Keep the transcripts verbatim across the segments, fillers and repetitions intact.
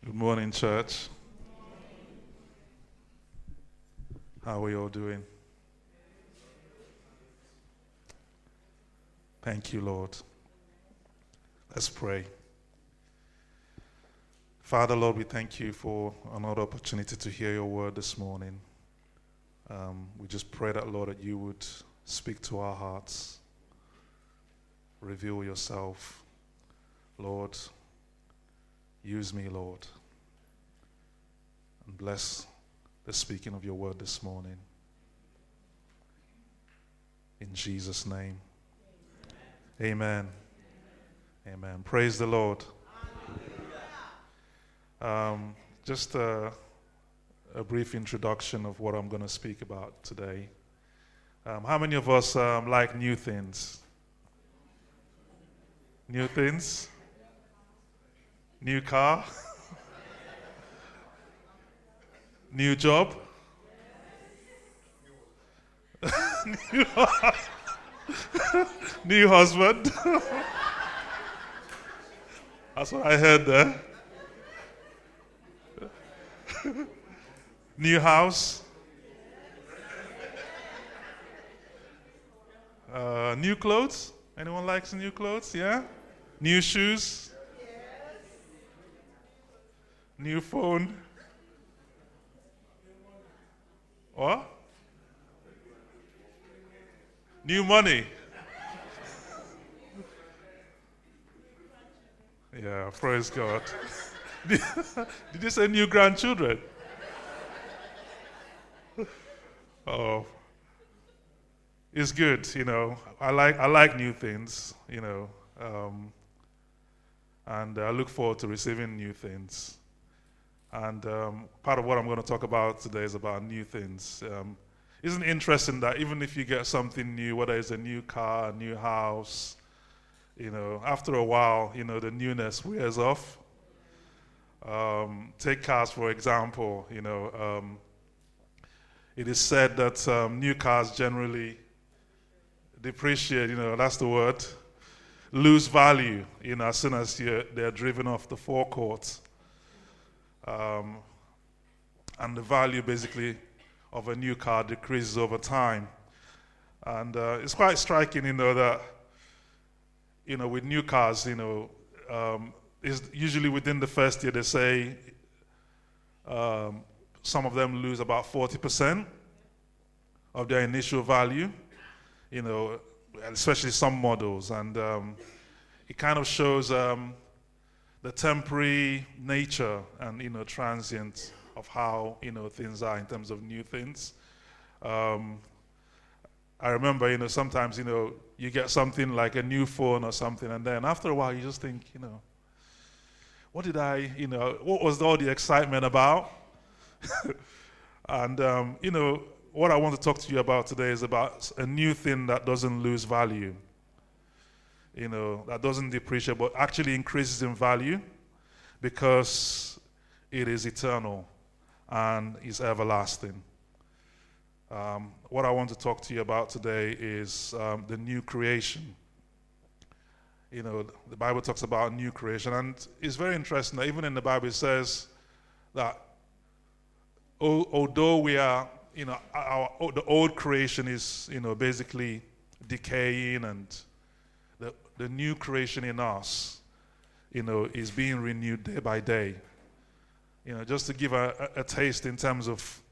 Good morning, church. How are you all doing? Thank you, Lord. Let's pray. Father, Lord, we thank you for another opportunity to hear your word this morning. Um, we just pray that, Lord, that you would speak to our hearts, reveal yourself. Lord, use me, Lord, and bless the speaking of your word this morning. In Jesus' name. Amen. Amen. Amen. Praise the Lord. Um, just a, a brief introduction of what I'm going to speak about today. Um, how many of us um, like new things? New things? New car? New job? new, new husband? That's what I heard there. New house? Uh, new clothes? Anyone likes new clothes? Yeah? New shoes? New phone? What? New money? Yeah, praise God. Did you say new grandchildren? Oh, it's good, you know. I like I like new things, you know, um, and I look forward to receiving new things. And um, part of what I'm going to talk about today is about new things. Um, isn't it interesting that even if you get something new, whether it's a new car, a new house, you know, after a while, you know, the newness wears off. Um, take cars, for example, you know, um, it is said that um, new cars generally depreciate, you know, that's the word, lose value, you know, as soon as you're, they're driven off the forecourt. Um, and the value basically of a new car decreases over time. And uh, it's quite striking, you know, that, you know, with new cars, you know, um, is usually within the first year they say um, some of them lose about forty percent of their initial value, you know, especially some models. And um, it kind of shows um, the temporary nature and, you know, transient of how, you know, things are in terms of new things. Um, I remember, you know, sometimes, you know, you get something like a new phone or something, and then after a while you just think, you know, what did I, you know, what was all the excitement about? And, um, you know, what I want to talk to you about today is about a new thing that doesn't lose value, you know, that doesn't depreciate, but actually increases in value because it is eternal and is everlasting. Um, what I want to talk to you about today is um, the new creation. You know, the Bible talks about new creation, and it's very interesting that even in the Bible it says that although we are, you know, our, the old creation is, you know, basically decaying, and the, the new creation in us, you know, is being renewed day by day. You know, just to give a, a, a taste in terms of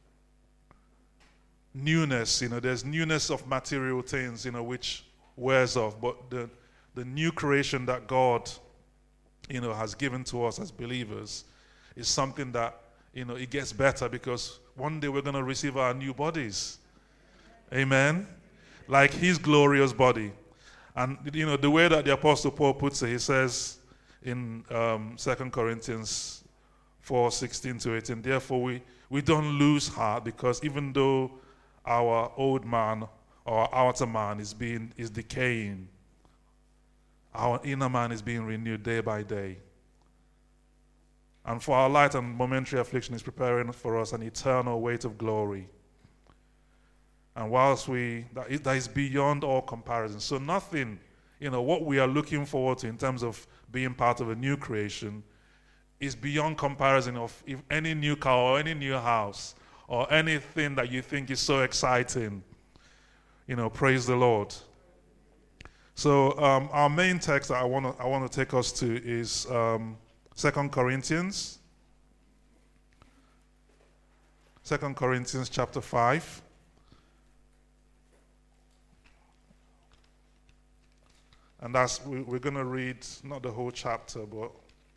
newness, you know, there's newness of material things, you know, which wears off, but the the new creation that God, you know, has given to us as believers is something that, you know, it gets better because one day we're going to receive our new bodies. Amen? Like his glorious body. And, you know, the way that the Apostle Paul puts it, he says in um, Second Corinthians four, sixteen to eighteen, therefore we, we don't lose heart, because even though our old man or our outer man is being is decaying, our inner man is being renewed day by day. And for our light and momentary affliction is preparing for us an eternal weight of glory. And whilst we, that is, that is beyond all comparison. So nothing, you know, what we are looking forward to in terms of being part of a new creation is beyond comparison of if any new car or any new house or anything that you think is so exciting. You know, praise the Lord. So um, our main text that I want to I want to take us to is um, Second Corinthians. Second Corinthians chapter five. And that's we, we're going to read not the whole chapter, but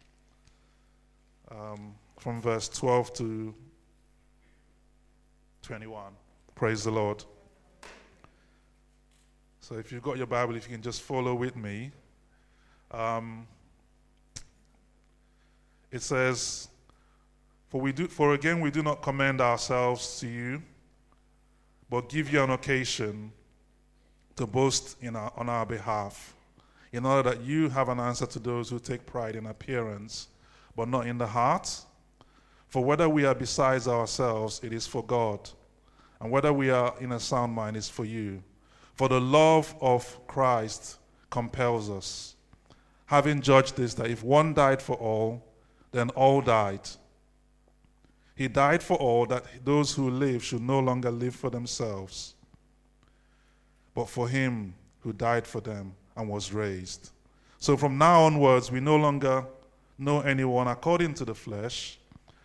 um, from verse twelve to twenty-one. Praise the Lord. So if you've got your Bible, if you can just follow with me. Um, it says, For we do, for again we do not commend ourselves to you, but give you an occasion to boast in our, on our behalf, in order that you have an answer to those who take pride in appearance, but not in the heart. For whether we are besides ourselves, it is for God, and whether we are in a sound mind, is for you. For the love of Christ compels us, having judged this, that if one died for all, then all died. He died for all, that those who live should no longer live for themselves, but for him who died for them and was raised. So from now onwards, we no longer know anyone according to the flesh.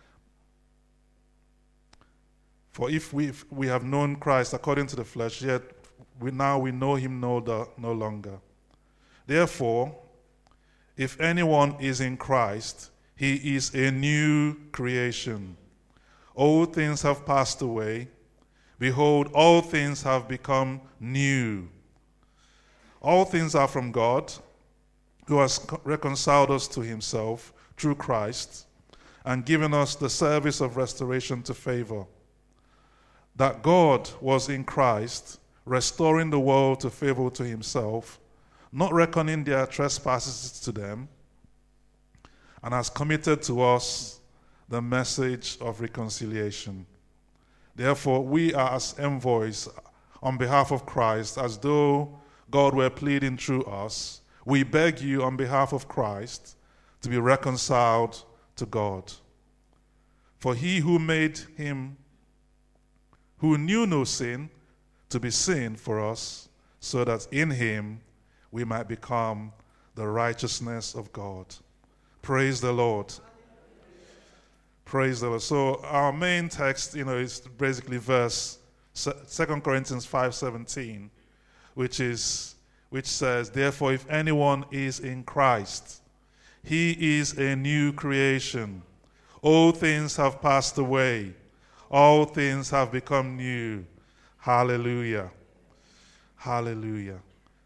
For if we we have known Christ according to the flesh, yet we now we know him no, no longer. Therefore, if anyone is in Christ, he is a new creation. Old things have passed away. Behold, all things have become new. All things are from God, who has reconciled us to himself through Christ, and given us the service of restoration to favor. That God was in Christ, restoring the world to favor to himself, not reckoning their trespasses to them, and has committed to us the message of reconciliation. Therefore, we are as envoys on behalf of Christ, as though God were pleading through us. We beg you on behalf of Christ to be reconciled to God. For he who made him who knew no sin to be sin for us, so that in him we might become the righteousness of God. Praise the Lord. Praise the Lord. So our main text, you know, is basically verse Second Corinthians five seventeen, which is which says, therefore, if anyone is in Christ, he is a new creation. All things have passed away. All things have become new. Hallelujah. Hallelujah.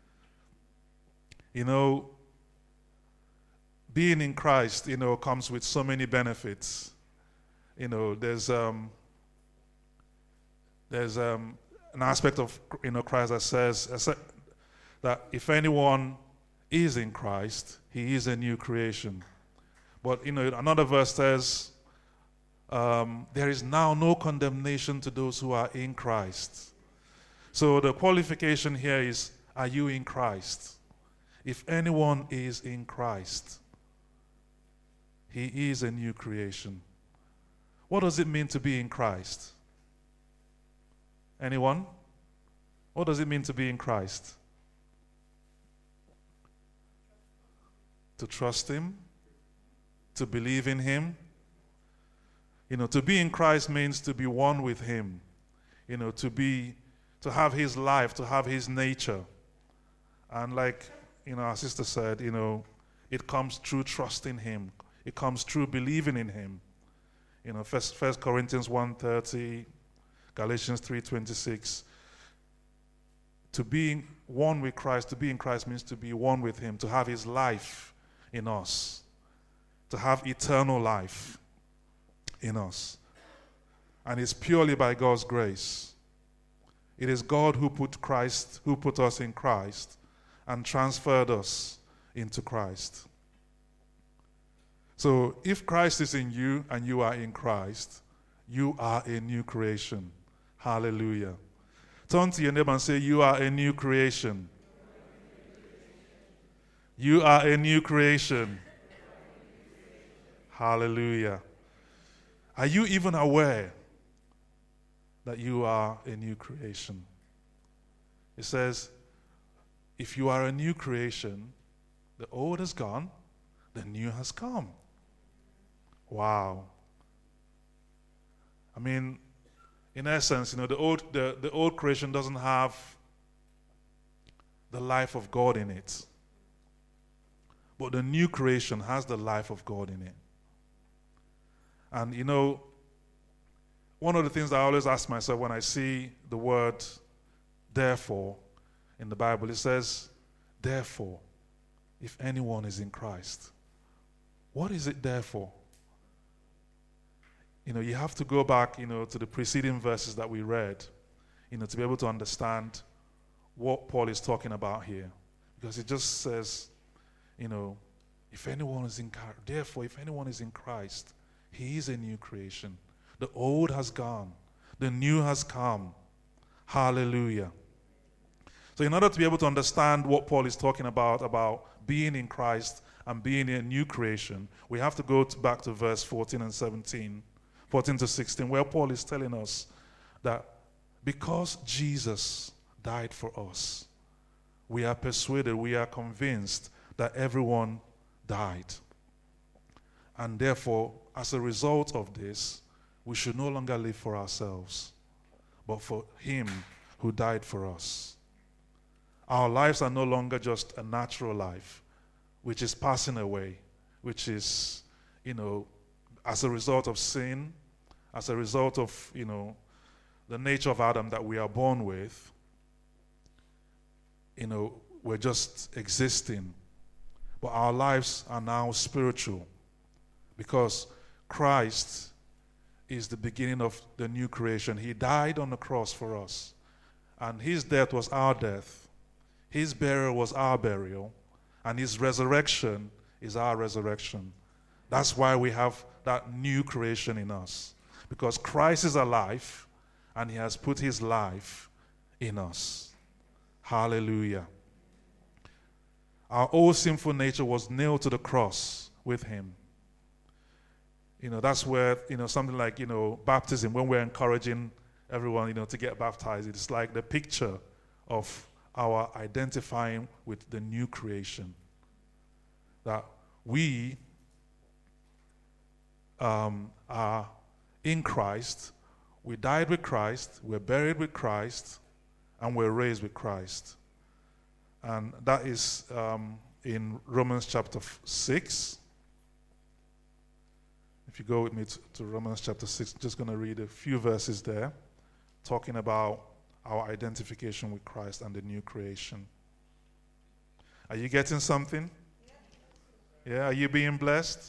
You know, being in Christ, you know, comes with so many benefits. You know, there's um, there's um, an aspect of, you know, Christ that says that if anyone is in Christ, he is a new creation. But, you know, another verse says, um, there is now no condemnation to those who are in Christ. So the qualification here is, are you in Christ? If anyone is in Christ, he is a new creation. What does it mean to be in Christ? Anyone? What does it mean to be in Christ? To trust him, to believe in him. You know, to be in Christ means to be one with him. You know, to be, to have his life, to have his nature. And like, you know, our sister said, you know, it comes through trusting him. It comes through believing in him. You know, First, First Corinthians one thirty, Galatians three twenty-six. To be one with Christ, to be in Christ means to be one with him, to have his life in us, to have eternal life in us. And it's purely by God's grace. It is God who put Christ, who put us in Christ and transferred us into Christ. So if Christ is in you and you are in Christ, you are a new creation. Hallelujah. Turn to your neighbor and say, you are a new creation. You are a new creation. Hallelujah. Are you even aware that you are a new creation? It says, if you are a new creation, the old has gone, the new has come. Wow. I mean, in essence, you know, the old, the, the old creation doesn't have the life of God in it. But the new creation has the life of God in it. And, you know, one of the things I always ask myself when I see the word therefore in the Bible, it says, therefore, if anyone is in Christ. What is it there for? You know, you have to go back, you know, to the preceding verses that we read, you know, to be able to understand what Paul is talking about here. Because it just says, you know, if anyone is in Christ, therefore, if anyone is in Christ, he is a new creation. The old has gone. The new has come. Hallelujah. So in order to be able to understand what Paul is talking about, about being in Christ and being a new creation, we have to go to back to verse fourteen and seventeen, fourteen to sixteen, where Paul is telling us that because Jesus died for us, we are persuaded, we are convinced that everyone died. And therefore, as a result of this, we should no longer live for ourselves, but for him who died for us. Our lives are no longer just a natural life, which is passing away, which is, you know, as a result of sin, as a result of, you know, the nature of Adam that we are born with. You know, we're just existing. But our lives are now spiritual because Christ is the beginning of the new creation. He died on the cross for us, and his death was our death. His burial was our burial, and his resurrection is our resurrection. That's why we have that new creation in us, because Christ is alive, and he has put his life in us. Hallelujah. Our old sinful nature was nailed to the cross with him. You know, that's where, you know, something like, you know, baptism, when we're encouraging everyone, you know, to get baptized, it's like the picture of our identifying with the new creation. That we um, are in Christ, we died with Christ, we're buried with Christ, and we're raised with Christ. And that is um, in Romans chapter six. If you go with me to, to Romans chapter six, I'm just going to read a few verses there, talking about our identification with Christ and the new creation. Are you getting something? Yeah, are you being blessed?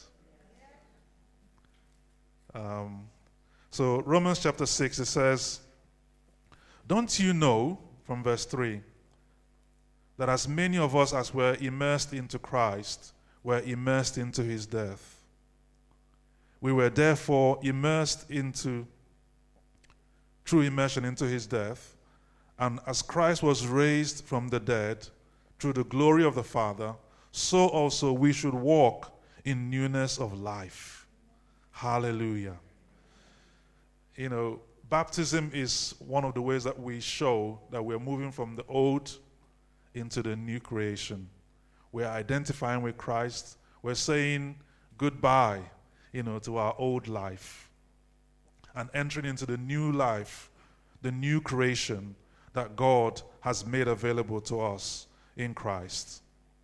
Um, so Romans chapter six, it says, don't you know, from verse three, that as many of us as were immersed into Christ were immersed into his death? We were therefore immersed into, through immersion into his death, and as Christ was raised from the dead through the glory of the Father, so also we should walk in newness of life. Hallelujah. You know, baptism is one of the ways that we show that we're moving from the old into the new creation. We're identifying with Christ. We're saying goodbye, you know, to our old life and entering into the new life, the new creation that God has made available to us in Christ.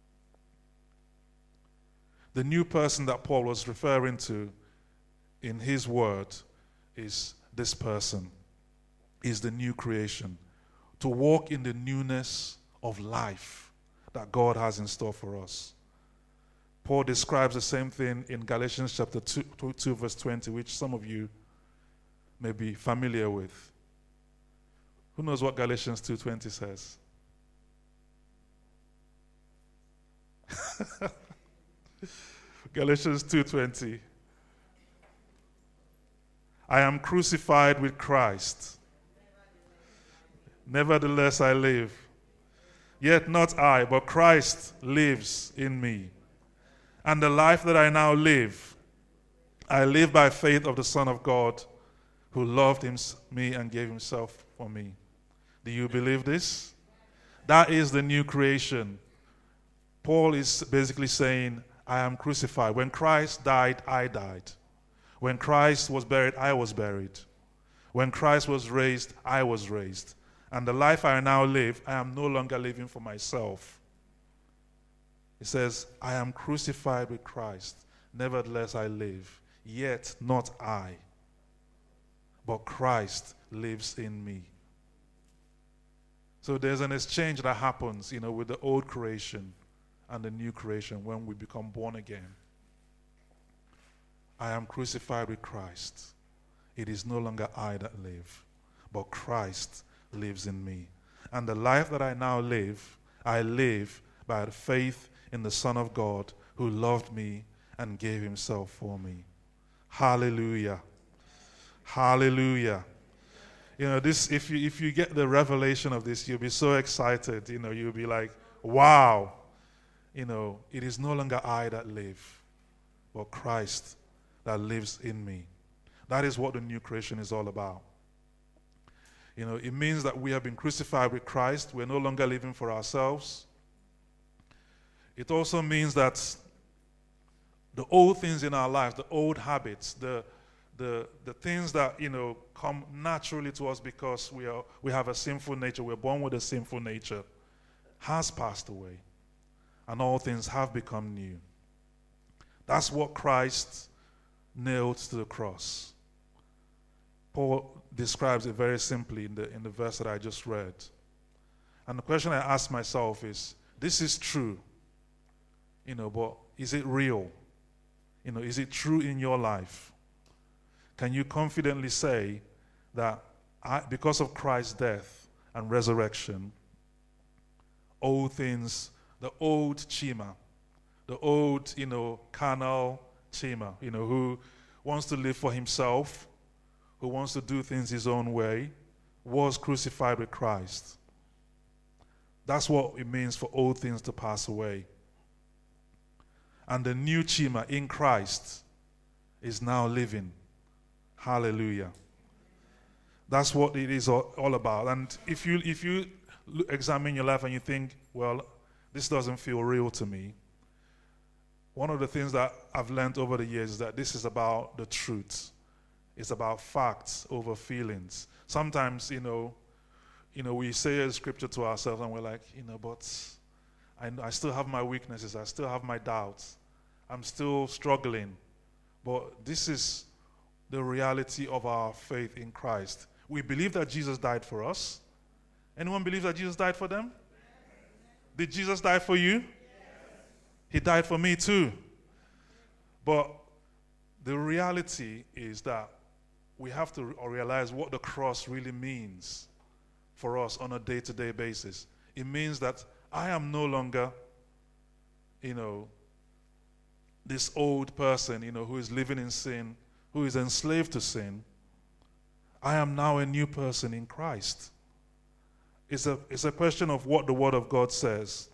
The new person that Paul was referring to in his word is this person, is the new creation. To walk in the newness of life that God has in store for us. Paul describes the same thing in Galatians chapter two, two verse twenty, which some of you may be familiar with. Who knows what Galatians two twenty says? Galatians two twenty. I am crucified with Christ. Nevertheless I live. Yet not I, but Christ lives in me. And the life that I now live, I live by faith of the Son of God who loved him, me and gave himself for me. Do you believe this? That is the new creation. Paul is basically saying, I am crucified. When Christ died, I died. When Christ was buried, I was buried. When Christ was raised, I was raised. And the life I now live, I am no longer living for myself. He says, I am crucified with Christ. Nevertheless, I live. Yet not I, but Christ lives in me. So there's an exchange that happens, you know, with the old creation and the new creation when we become born again. I am crucified with Christ. It is no longer I that live, but Christ lives in me. And the life that I now live, I live by the faith in the Son of God who loved me and gave himself for me. Hallelujah. Hallelujah. You know, this if you if you get the revelation of this, you'll be so excited. You know, you'll be like, wow. You know, it is no longer I that live, but Christ that lives in me. That is what the new creation is all about. You know, it means that we have been crucified with Christ. We're no longer living for ourselves. It also means that the old things in our lives, the old habits, the the the things that, you know, come naturally to us because we are we have a sinful nature, we're born with a sinful nature, has passed away. And all things have become new. That's what Christ nailed to the cross. Paul describes it very simply in the in the verse that I just read. And the question I ask myself is, this is true, you know, but is it real? You know, is it true in your life? Can you confidently say that I, because of Christ's death and resurrection, old things, the old Chima, the old, you know, carnal Chima, you know, who wants to live for himself, who wants to do things his own way, was crucified with Christ. That's what it means for old things to pass away. And the new Chima in Christ is now living. Hallelujah. That's what it is all, all about. And if you if you examine your life and you think, well, this doesn't feel real to me, one of the things that I've learned over the years is that this is about the truth. It's about facts over feelings. Sometimes, you know, you know, we say a scripture to ourselves and we're like, you know, but I, I still have my weaknesses. I still have my doubts. I'm still struggling. But this is the reality of our faith in Christ. We believe that Jesus died for us. Anyone believe that Jesus died for them? Did Jesus die for you? Yes. He died for me too. But the reality is that we have to realize what the cross really means for us on a day-to-day basis. It means that I am no longer, you know, this old person, you know, who is living in sin, who is enslaved to sin. I am now a new person in Christ. It's a, it's a question of what the Word of God says.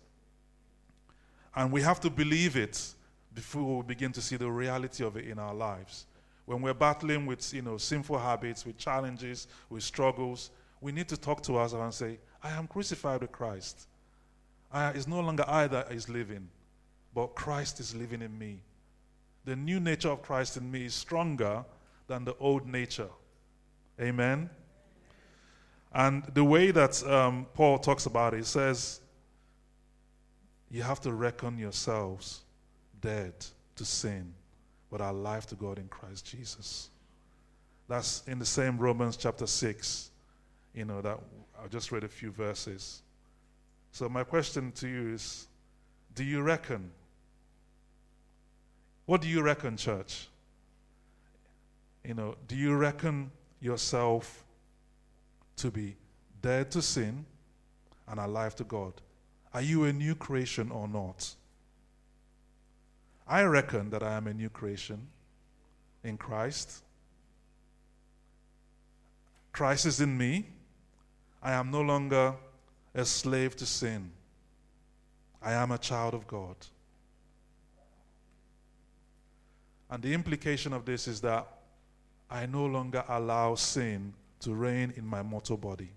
And we have to believe it before we begin to see the reality of it in our lives. When we're battling with, you know, sinful habits, with challenges, with struggles, we need to talk to ourselves and say, I am crucified with Christ. I, it's no longer I that is living, but Christ is living in me. The new nature of Christ in me is stronger than the old nature. Amen? And the way that um, Paul talks about it, he says, you have to reckon yourselves dead to sin, but alive to God in Christ Jesus. That's in the same Romans chapter six, you know, that I just read a few verses. So my question to you is, do you reckon? What do you reckon, church? You know, do you reckon yourself to be dead to sin and alive to God? Are you a new creation or not? I reckon that I am a new creation in Christ. Christ is in me. I am no longer a slave to sin. I am a child of God. And the implication of this is that I no longer allow sin to reign in my mortal body.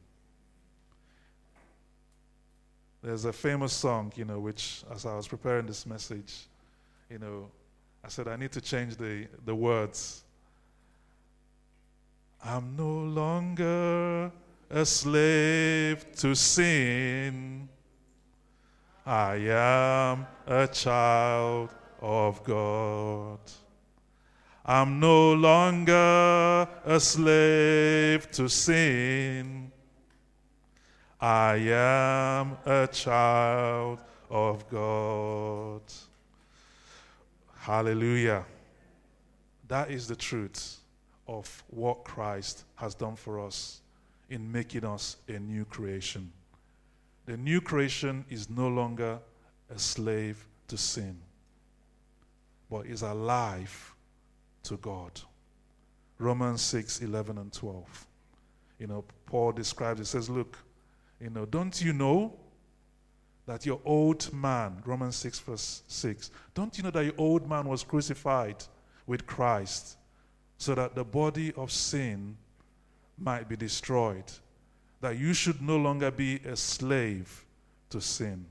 There's a famous song, you know, which as I was preparing this message, you know, I said I need to change the, the words. I'm no longer a slave to sin. I am a child of God. I'm no longer a slave to sin. I am a child of God. Hallelujah. That is the truth of what Christ has done for us in making us a new creation. The new creation is no longer a slave to sin, but is alive to God. Romans six, eleven and twelve. You know, Paul describes, he says, look, you know, don't you know that your old man, Romans six verse six, don't you know that your old man was crucified with Christ so that the body of sin might be destroyed, that you should no longer be a slave to sin.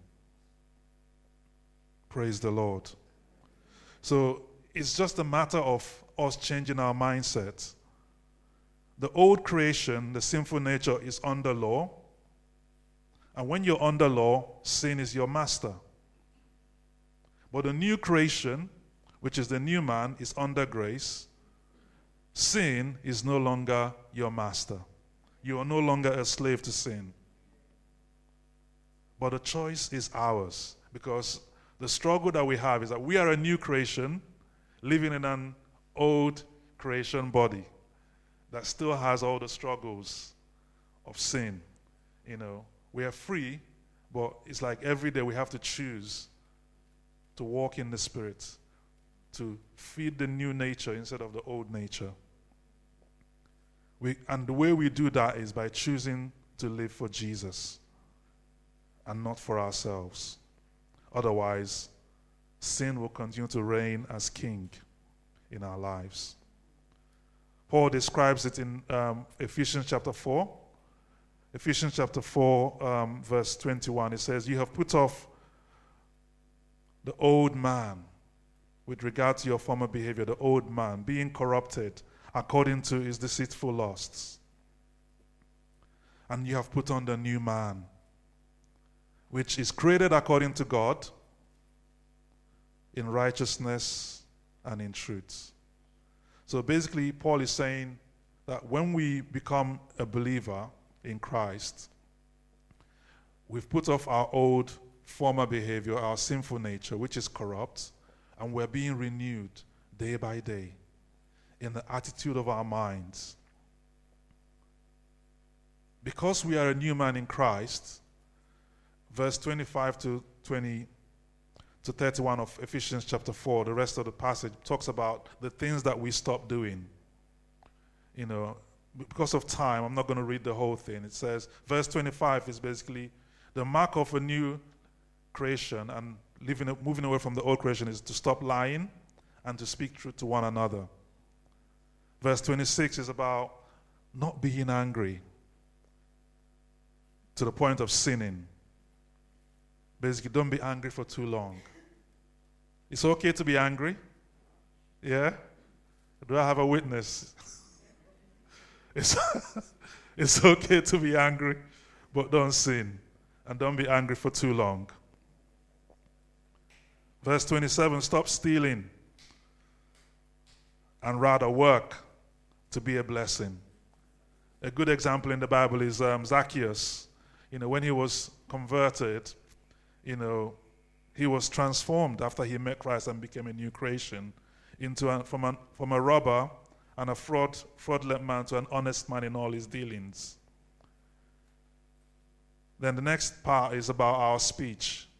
Praise the Lord. So it's just a matter of us changing our mindset. The old creation, the sinful nature, is under law. And when you're under law, sin is your master. But the new creation, which is the new man, is under grace. Sin is no longer your master. You are no longer a slave to sin. But the choice is ours, because the struggle that we have is that we are a new creation living in an old creation body that still has all the struggles of sin. You know, we are free, but it's like every day we have to choose to walk in the Spirit, to feed the new nature instead of the old nature. We, and the way we do that is by choosing to live for Jesus and not for ourselves. Otherwise, sin will continue to reign as king in our lives. Paul describes it in um, Ephesians chapter four. Ephesians chapter four, um, verse twenty-one, it says, you have put off the old man with regard to your former behavior, the old man, being corrupted according to his deceitful lusts. And you have put on the new man, which is created according to God in righteousness and in truth. So basically, Paul is saying that when we become a believer in Christ, we've put off our old former behavior, our sinful nature, which is corrupt, and we're being renewed day by day in the attitude of our minds. Because we are a new man in Christ, verse twenty-five to twenty to thirty-one of Ephesians chapter four, the rest of the passage talks about the things that we stop doing. You know, because of time, I'm not going to read the whole thing. It says, verse twenty-five is basically the mark of a new creation, and living, moving away from the old creation is to stop lying and to speak truth to one another. Verse twenty-six is about not being angry to the point of sinning. Basically, don't be angry for too long. It's okay to be angry. Yeah? Do I have a witness? It's, it's okay to be angry, but don't sin. And don't be angry for too long. Verse twenty-seven, stop stealing and rather work to be a blessing. A good example in the Bible is um, Zacchaeus. You know, when he was converted, you know, he was transformed after he met Christ and became a new creation into a, from, a, from a robber and a fraud, fraudulent man to an honest man in all his dealings. Then the next part is about our speech.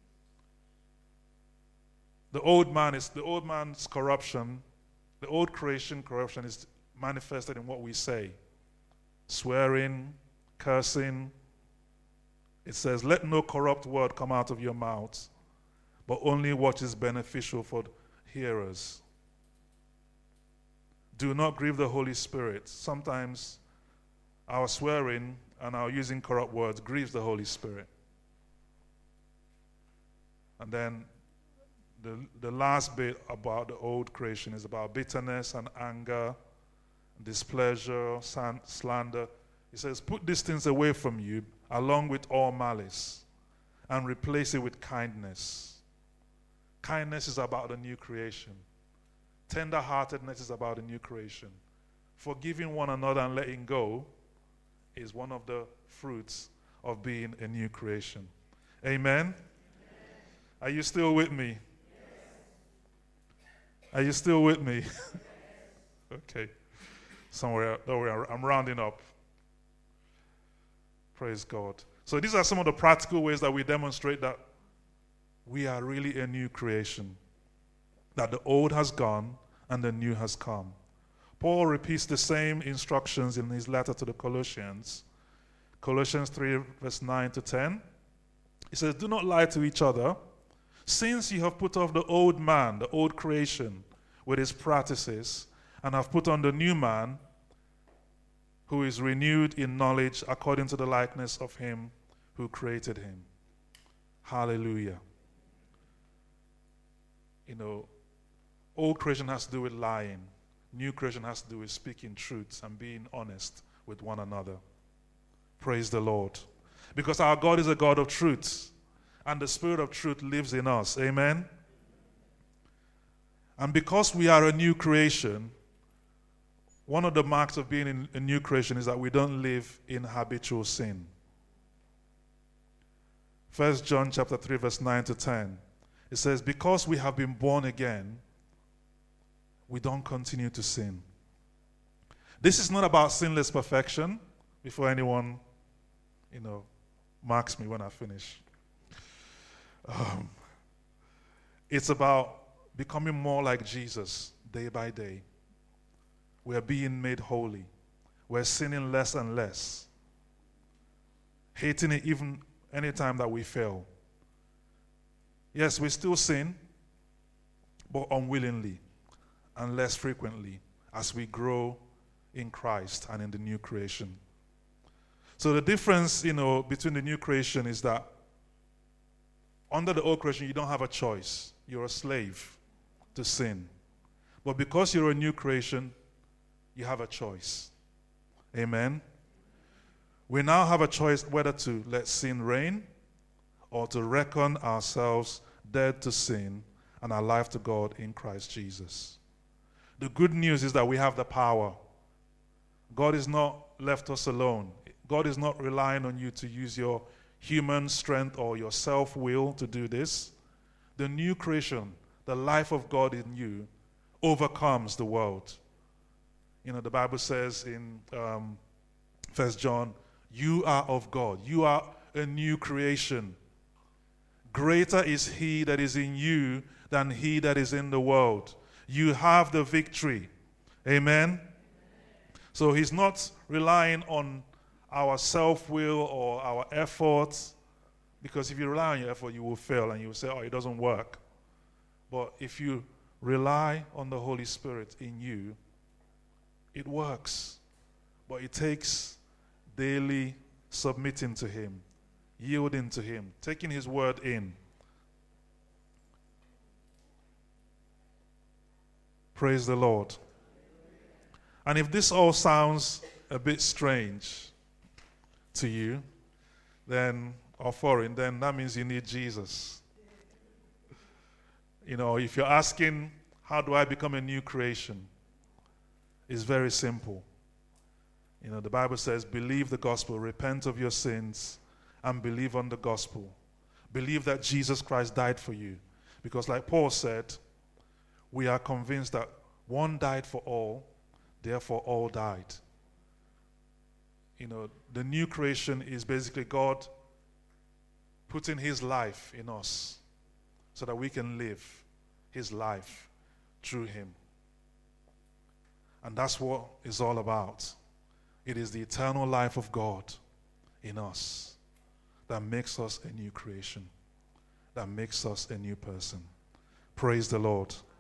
The old man is the old man's corruption. The old creation corruption is manifested in what we say. Swearing, cursing. It says, let no corrupt word come out of your mouth, but only what is beneficial for hearers. Do not grieve the Holy Spirit. Sometimes our swearing and our using corrupt words grieves the Holy Spirit. And then the, the last bit about the old creation is about bitterness and anger, displeasure, san- slander. He says, put these things away from you, along with all malice, and replace it with kindness. Kindness is about the new creation. Tender-heartedness is about the new creation. Forgiving one another and letting go is one of the fruits of being a new creation. Amen? Amen. Are you still with me? Yes. Are you still with me? Yes. Okay. Somewhere, don't worry, I'm rounding up. Praise God. So these are some of the practical ways that we demonstrate that we are really a new creation. That the old has gone and the new has come. Paul repeats the same instructions in his letter to the Colossians. Colossians three, verse nine to ten. He says, do not lie to each other, since you have put off the old man, the old creation, with his practices, and have put on the new man, who is renewed in knowledge according to the likeness of him who created him. Hallelujah. You know, old creation has to do with lying. New creation has to do with speaking truths and being honest with one another. Praise the Lord. Because our God is a God of truth, and the Spirit of truth lives in us. Amen? And because we are a new creation, one of the marks of being in a new creation is that we don't live in habitual sin. First John chapter three, verse nine to ten. It says, because we have been born again, we don't continue to sin. This is not about sinless perfection, before anyone, you know, marks me when I finish. Um, it's about becoming more like Jesus day by day. We're being made holy. We're sinning less and less. Hating it even any time that we fail. Yes, we still sin, but unwillingly and less frequently as we grow in Christ and in the new creation. So the difference, you know, between the new creation is that under the old creation, you don't have a choice. You're a slave to sin. But because you're a new creation, you have a choice. Amen? We now have a choice whether to let sin reign or to reckon ourselves dead to sin and alive to God in Christ Jesus. The good news is that we have the power. God has not left us alone. God is not relying on you to use your human strength or your self-will to do this. The new creation, the life of God in you, overcomes the world. You know, the Bible says in um, First John, you are of God. You are a new creation. Greater is he that is in you than he that is in the world. You have the victory. Amen? So he's not relying on our self-will or our efforts, because if you rely on your effort, you will fail and you will say, oh, it doesn't work. But if you rely on the Holy Spirit in you, it works. But it takes daily submitting to him, yielding to him, taking his word in. Praise the Lord. And if this all sounds a bit strange to you, then, or foreign, then that means you need Jesus. You know, if you're asking, how do I become a new creation? It's very simple. You know, the Bible says, believe the gospel, repent of your sins, and believe on the gospel. Believe that Jesus Christ died for you. Because like Paul said, we are convinced that one died for all, therefore all died. You know, the new creation is basically God putting his life in us so that we can live his life through him. And that's what it's all about. It is the eternal life of God in us that makes us a new creation, that makes us a new person. Praise the Lord.